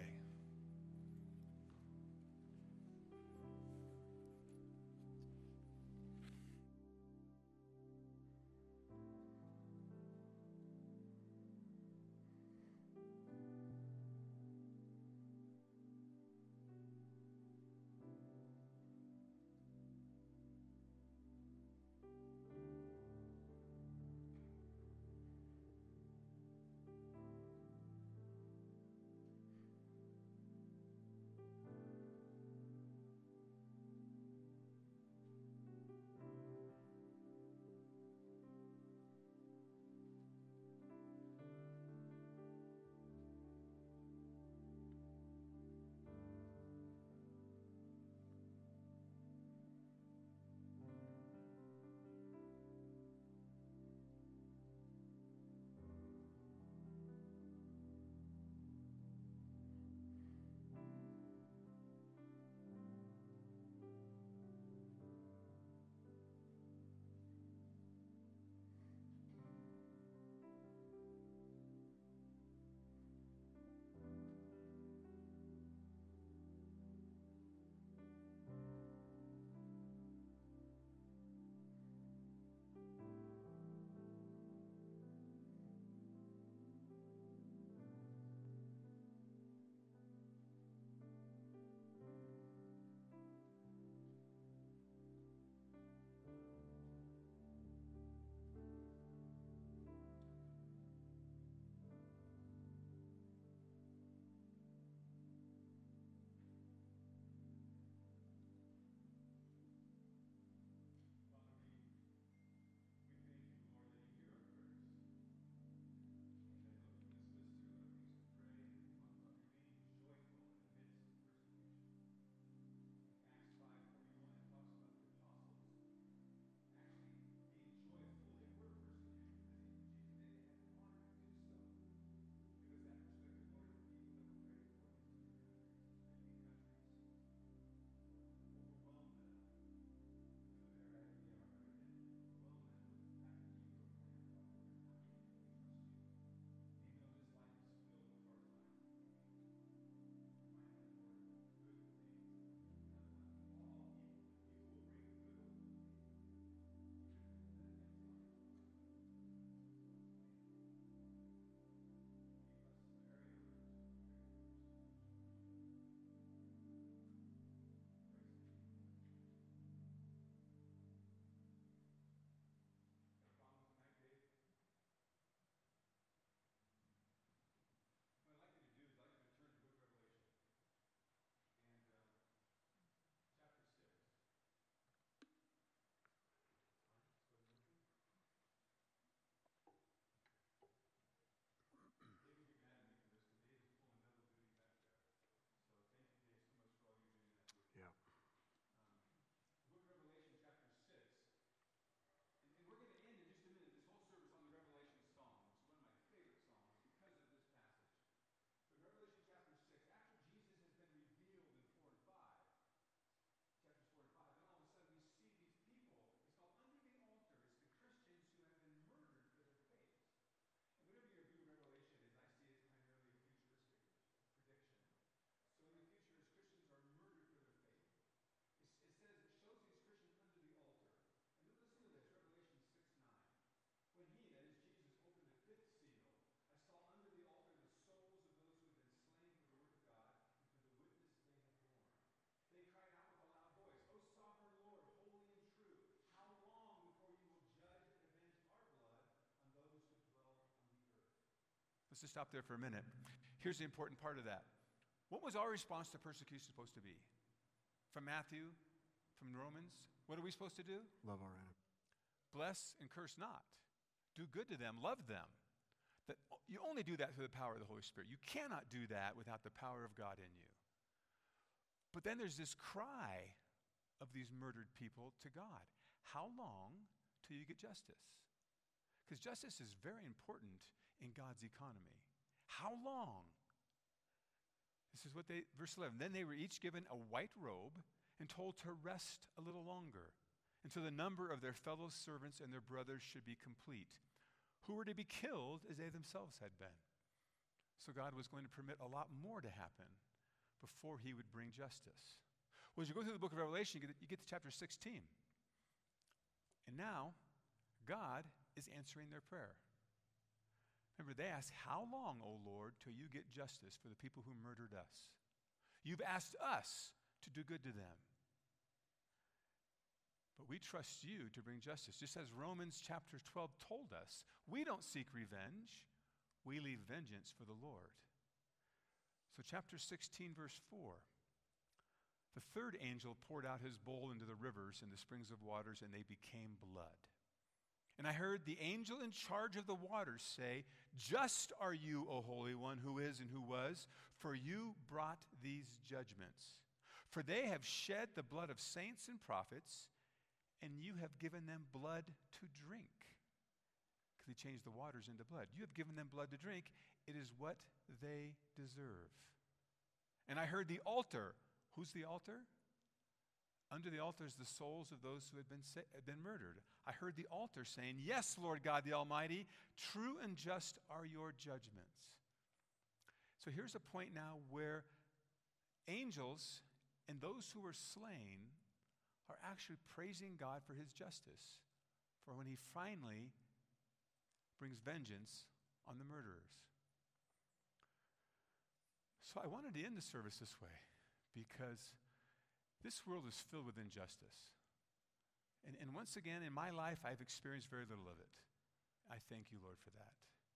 Let's just stop there for a minute. Here's the important part of that. What was our response to persecution supposed to be? From Matthew, from Romans, what are we supposed to do? Love our enemies. Bless and curse not. Do good to them, love them. That you only do that through the power of the Holy Spirit. You cannot do that without the power of God in you. But then there's this cry of these murdered people to God. How long till you get justice? Because justice is very important in God's economy. How long? This is what they, verse eleven, then they were each given a white robe and told to rest a little longer until the number of their fellow servants and their brothers should be complete, who were to be killed as they themselves had been. So God was going to permit a lot more to happen before he would bring justice. Well, as you go through the book of Revelation, you get, you get to chapter sixteen. And now, God is answering their prayer. Remember, they asked, how long, O Lord, till you get justice for the people who murdered us? You've asked us to do good to them. But we trust you to bring justice. Just as Romans chapter twelve told us, we don't seek revenge. We leave vengeance for the Lord. So chapter sixteen, verse four. The third angel poured out his bowl into the rivers and the springs of waters, and they became blood. And I heard the angel in charge of the waters say, just are you, O Holy One, who is and who was, for you brought these judgments. For they have shed the blood of saints and prophets, and you have given them blood to drink. Because he changed the waters into blood. You have given them blood to drink. It is what they deserve. And I heard the altar. Who's the altar? Under the altar is the souls of those who had been, sa- had been murdered. I heard the altar saying, yes, Lord God the Almighty, true and just are your judgments. So here's a point now where angels and those who were slain are actually praising God for his justice, for when he finally brings vengeance on the murderers. So I wanted to end the service this way because this world is filled with injustice. And, and once again, in my life, I've experienced very little of it. I thank you, Lord, for that.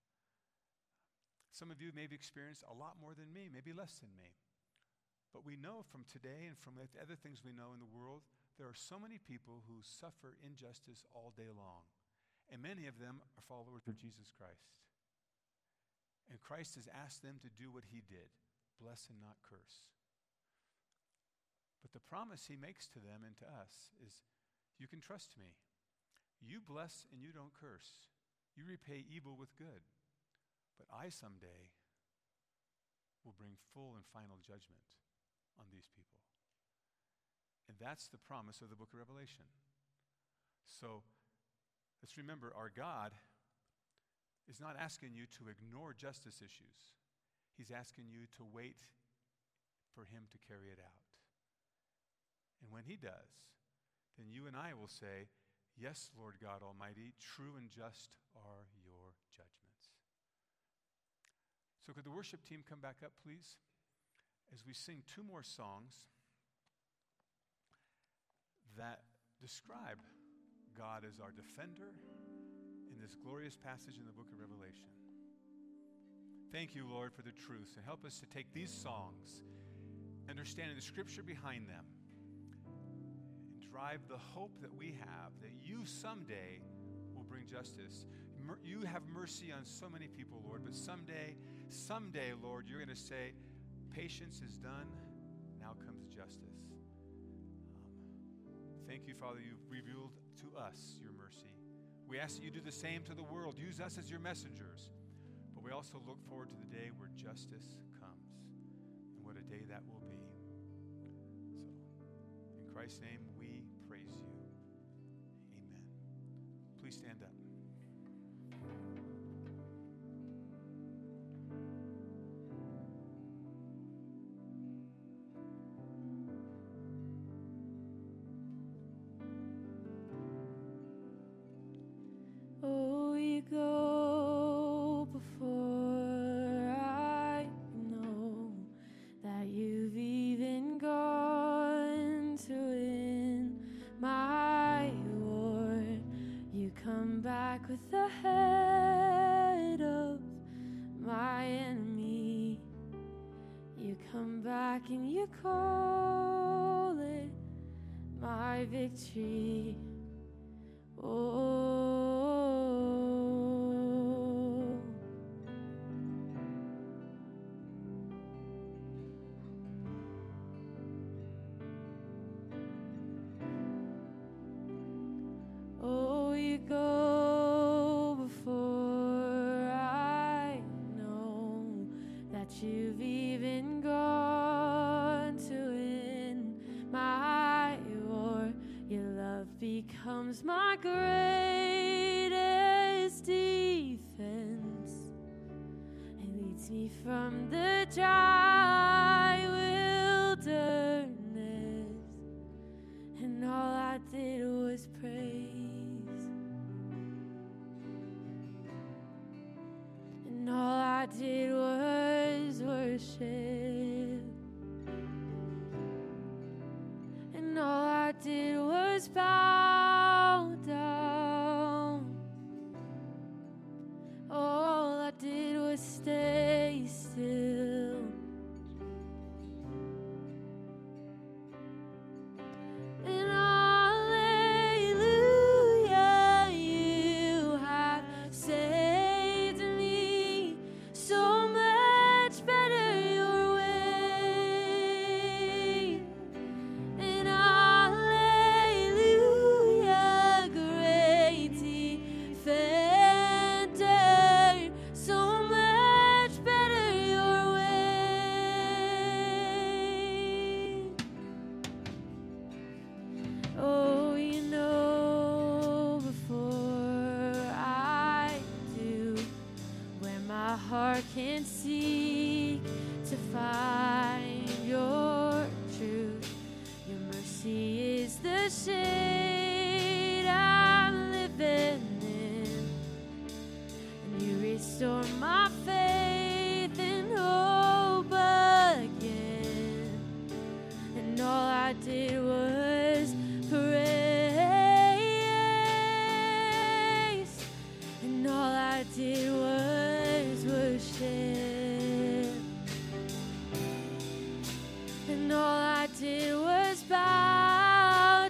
Some of you may have experienced a lot more than me, maybe less than me. But we know from today and from the other things we know in the world, there are so many people who suffer injustice all day long. And many of them are followers of Jesus Christ. And Christ has asked them to do what he did, bless and not curse. But the promise he makes to them and to us is, you can trust me. You bless and you don't curse. You repay evil with good. But I someday will bring full and final judgment on these people. And that's the promise of the book of Revelation. So let's remember, our God is not asking you to ignore justice issues. He's asking you to wait for him to carry it out. And when he does, then you and I will say, yes, Lord God Almighty, true and just are your judgments. So could the worship team come back up, please? As we sing two more songs that describe God as our defender in this glorious passage in the book of Revelation. Thank you, Lord, for the truth, and help us to take these songs, understanding the scripture behind them, drive the hope that we have that you someday will bring justice. Mer- you have mercy on so many people, Lord, but someday, someday, Lord, you're going to say, patience is done, now comes justice. Um, thank you, Father, you've revealed to us your mercy. We ask that you do the same to the world. Use us as your messengers. But we also look forward to the day where justice comes, and what a day that will be. In Christ's name, we praise you. Amen. Please stand up. Oh, you go before I know that you've even gone to win my war. You come back with the head of my can you call it my victory? Oh. Oh, you go before I know that you've even gone to win my war. Your love becomes my greatest defense. It leads me from the dry wilderness, and all I did was praise. And all I did was worship. And all I did was bow down. All I did was stay still. And hallelujah, you have saved me. So much better your way. And hallelujah, great defender. So much better your way. Oh, you know before I do, where my heart can seek to find your truth. Your mercy is the shade I'm living in, and you restore my faith and hope again. And all I did was praise, and all I did was worship, and all I did was bow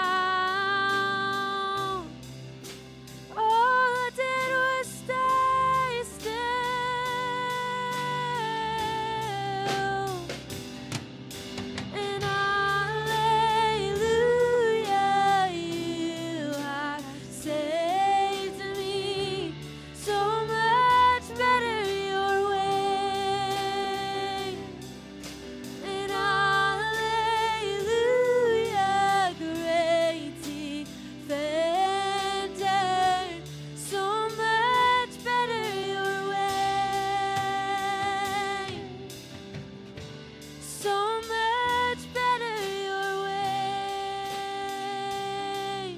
down. All I did was stay still. And hallelujah, you have saved me. So much better your way. And hallelujah, great defender. So much better your way. So much better your way.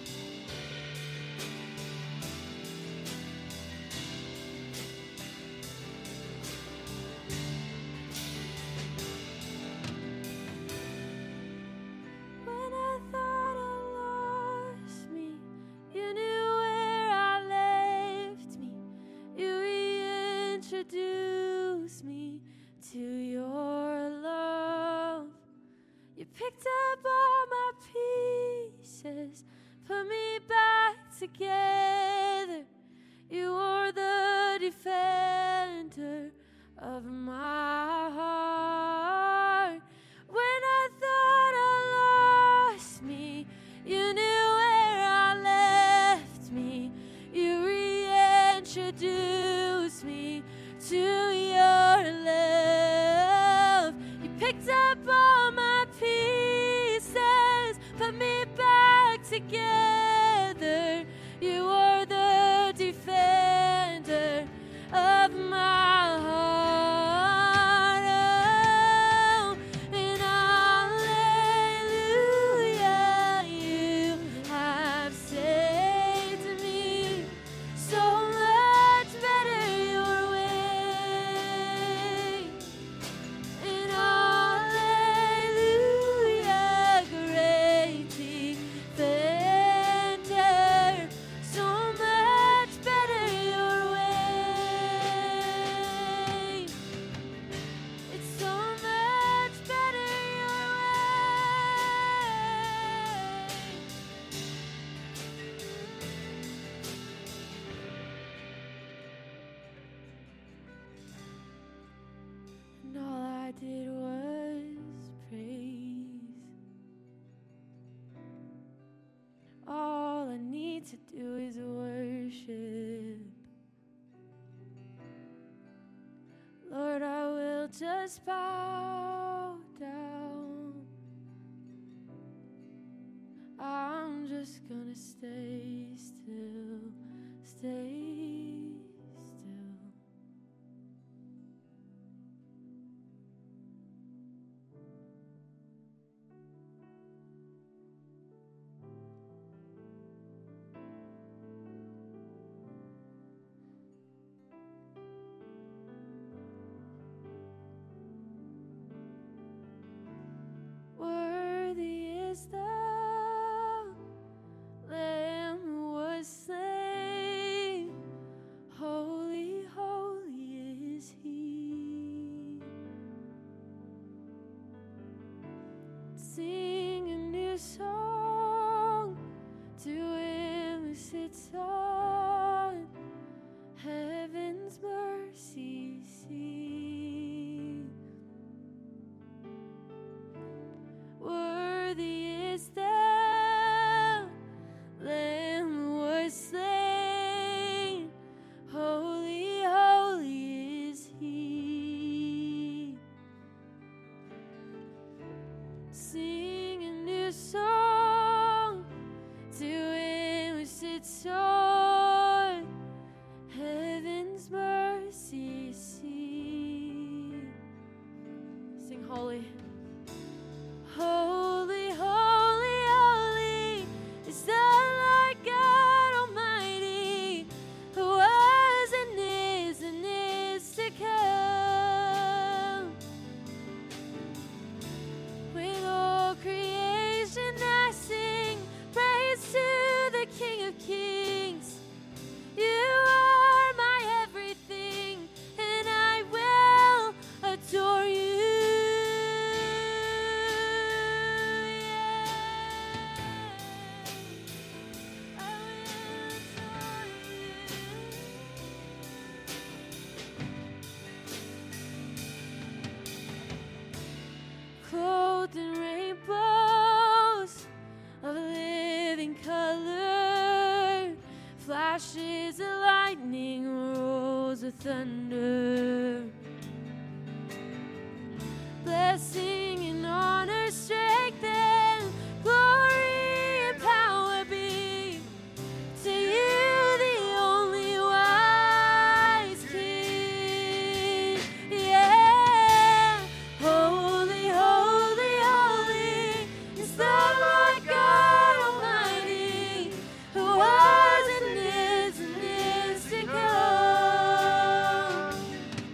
When I thought I lost me, you knew where I left me. You reintroduced me to your love. You picked up all my pieces, put me back together. You are the defender of my heart. When I thought I lost me, you knew where I left me. You reintroduced me to your love. You picked up all my pieces, put me back together. You are the defender of my heart. Oh, and hallelujah, you have saved me. So much better your way. And hallelujah, great defender. to do is worship. Lord, I will just bow down. I'm just gonna stay still, stay still. Worthy is the Lamb who was slain. Holy, holy is He. Sing a new song to Him who sits on heaven's mercy seat. Worthy is the Lamb who was slain. Holy, holy is He. Sing a new song to Him who sits on heaven's mercy seat. Sing holy. Holy, holy, holy is the Lord God Almighty, who was and is and is to come. With all creation I sing praise to the King of Kings. You are my everything, and I will adore you. Clothed in rainbows of living color, flashes of lightning, rolls of thunder. Blessing and honor, strength and glory and power be to you, the only wise King. Yeah, holy, holy, holy is the Lord God Almighty, who was and is and is to come.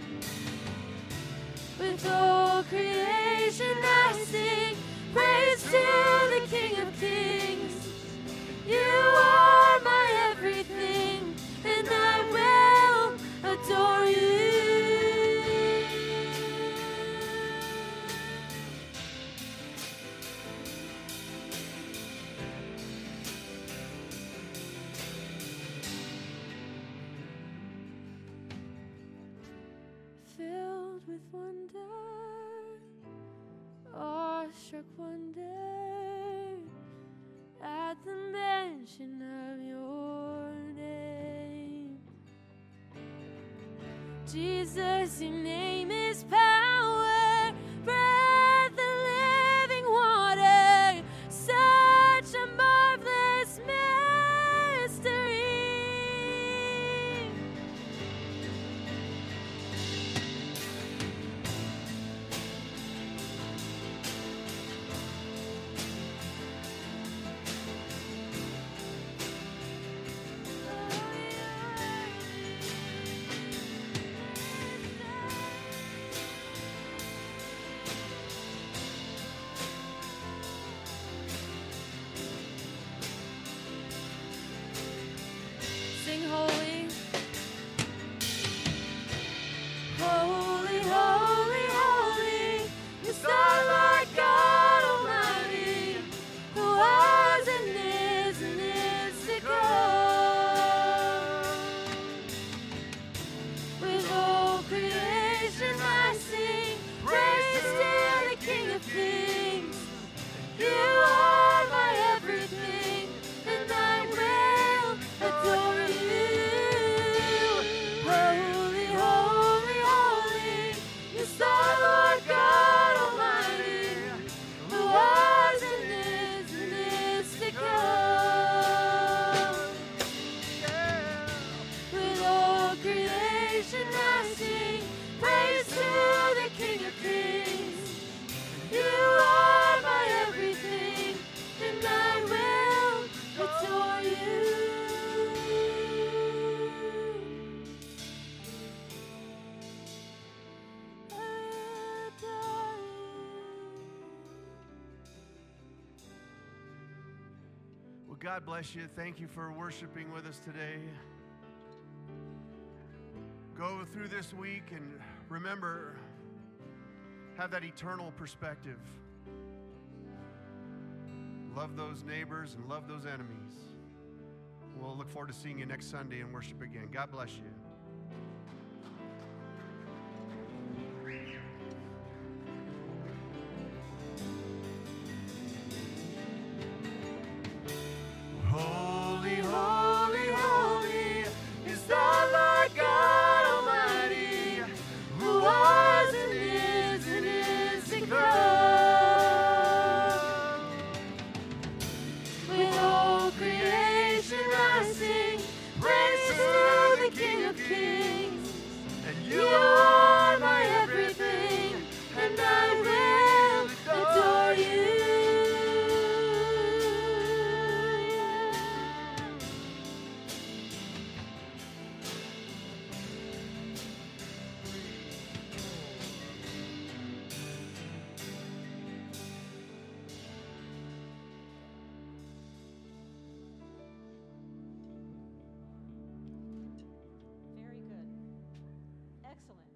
With all creation I sing praise to the King of Kings. You are my everything, and I will adore you. Filled with wonder, awestruck wonder at the mention of your name. Jesus, your name is power, breath of living water, such a marvelous mystery. God bless you. Thank you for worshiping with us today. Go through this week and remember, have that eternal perspective. Love those neighbors and love those enemies. We'll look forward to seeing you next Sunday and worship again. God bless you. Holy, holy, holy is the Lord God Almighty, who was and is and is to come. With all creation I sing praise to the King of Kings. And You you are my everything, and I will adore you. Very good. Excellent.